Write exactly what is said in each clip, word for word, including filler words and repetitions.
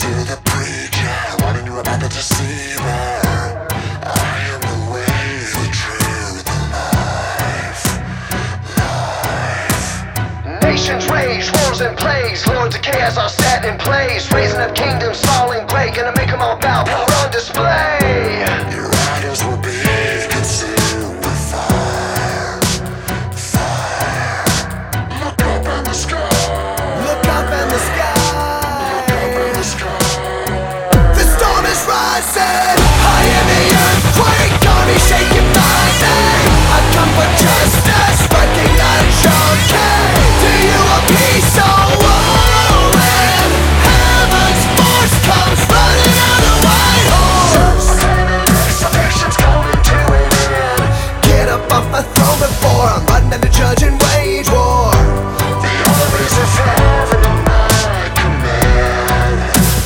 to the preacher, warning you about the deceiver. I am the way, the truth, the life, life. Nations rage, wars and plagues, lords of chaos are set in place, raising up kingdoms, falling great, gonna make them all bow, power on display. Your idols will be consumed with fire, fire. Look up in the sky. Look up in the sky. The storm is rising, I am the earthquake, army shaking my name. I come for justice, recognize your king. Do you a peace or war? And heaven's force comes running on a white horse. Salvation's coming to an end. Get up off my throne before I'm running to judge and wage war. The armies of heaven at my command,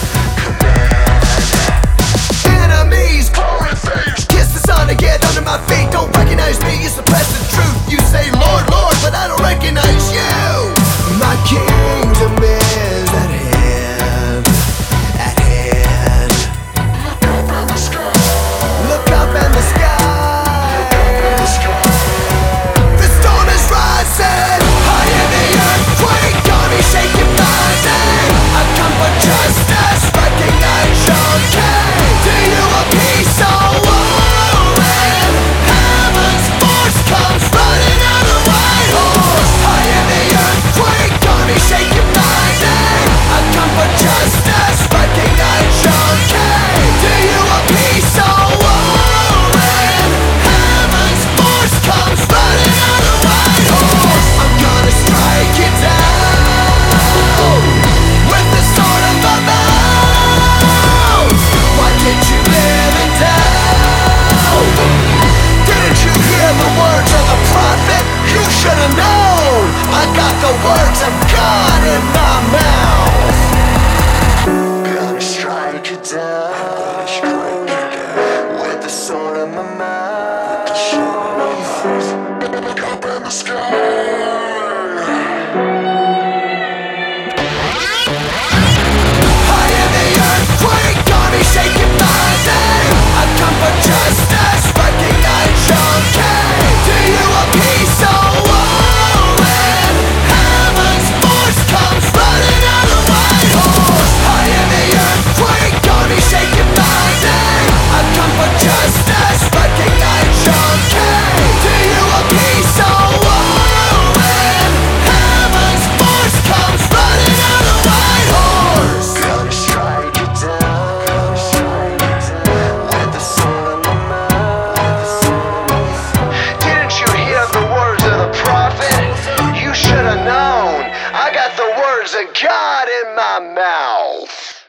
command. Enemies, Glory face. kiss the sun and get under my feet. Don't recognize me, you suppress the truth. You say Lord, Lord, but I don't recognize you. My kingdom is at hand, at hand. Look up in the sky. Look up in the sky. In the sky. The storm is rising, I am the earthquake, army shaking my name. I come for justice, recognize your king. Do you a peace or war? And heaven's force comes running on a white horse. I am the earthquake, army shaking my name. I come for justice, recognize your king. Do you a peace or war? And heaven's force comes running on a white horse. I'm gonna strike you down with the sword of my mouth. Why did you live in doubt? Didn't you hear the words of the prophet? You should have known. I got the words of God in my mouth. Gonna strike you down. Gonna strike you down. With the sword in my mouth. With the sword in my mouth. Look up in the sky. I am the earthquake, army shaking my name. I come for justice, recognize your king. Do you a peace or war? And heaven's force comes running on a white horse. I am the earthquake, army shaking my name. I come for justice, recognize your king. Do you a peace or war? And heaven's force comes running on a white horse. Gonna strike you down. Gonna strike you down. With the sword in my mouth. With the sword in my mouth. Didn't you hear the words of the prophet? You should have known. I got the words of God in my mouth.